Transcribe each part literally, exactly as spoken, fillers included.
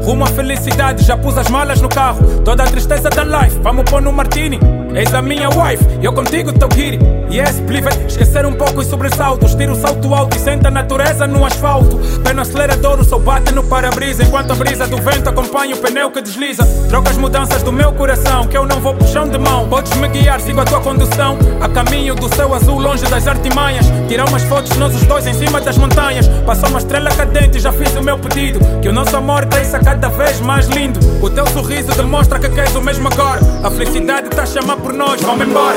rumo à felicidade, já pus as malas no carro. Toda a tristeza da life, vamos pôr no martini. Eis a minha wife, eu contigo teu kitty. Yes, please, esquecer um pouco os sobressaltos. Tira o salto alto e senta a natureza no asfalto. Pé no acelerador, o sol bate no para-brisa, enquanto a brisa do vento acompanha o pneu que desliza. Troca as mudanças do meu coração, que eu não vou puxão de mão. Podes me guiar, sigo a tua condução. A caminho do céu azul, longe das artimanhas. Tirar umas fotos, nós os dois em cima das montanhas. Passou uma estrela cadente e já fiz o meu pedido. Que o nosso amor cresça cada vez mais lindo. O teu sorriso demonstra que queres o mesmo agora. A felicidade tá a chamar por nós, vamos embora.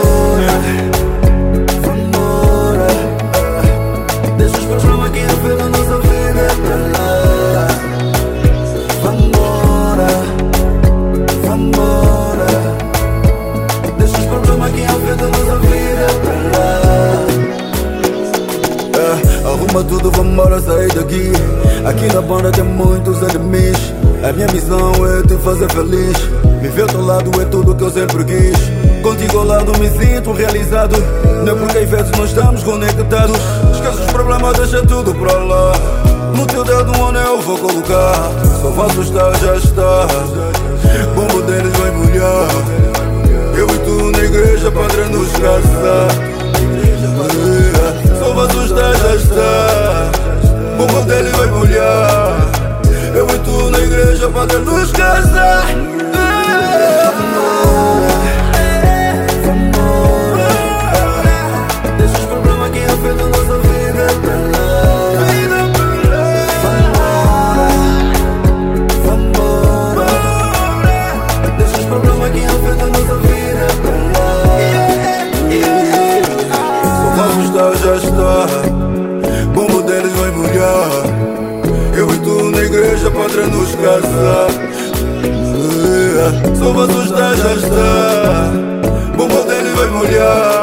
Vambora, deixa os problemas que afetam a nossa vida pra lá. Vambora, vambora, deixa os problemas que afetam a nossa vida pra lá. É, arruma tudo, vambora sair daqui. Aqui na banda tem muitos inimigos. A minha missão é te fazer feliz. Viver ao teu lado é tudo que eu sempre quis. Contigo ao lado me sinto realizado. Não é porque às vezes não estamos conectados. Esquece os problemas, deixa tudo pra lá. No teu dedo um anel vou colocar. Só faço estar, já está. Bombo deles vai molhar. Eu e tu na igreja, padre nos casar. Só faço estar, já está. Bombo deles vai molhar. Eu e tu na igreja, padre nos casar. Já está, bombo deles vai molhar. Eu e tu na igreja, padre nos casar. Só vasos está, já está. Bombo deles vai molhar.